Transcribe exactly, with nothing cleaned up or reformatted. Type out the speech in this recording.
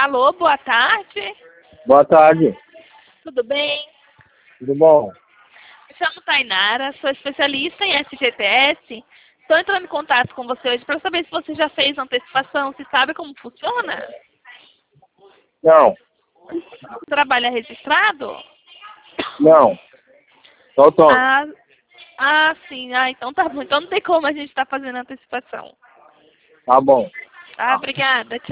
Alô, boa tarde. Boa tarde. Tudo bem? Tudo bom? Me chamo Tainara, sou especialista em F G T S. Estou entrando em contato com você hoje para saber se você já fez antecipação, se sabe como funciona. Não. Trabalha registrado? Não. Só autônomo. Ah, ah, sim. Ah, então tá bom. Então não tem como a gente estar fazendo antecipação. Tá bom. Ah, obrigada. Tchau.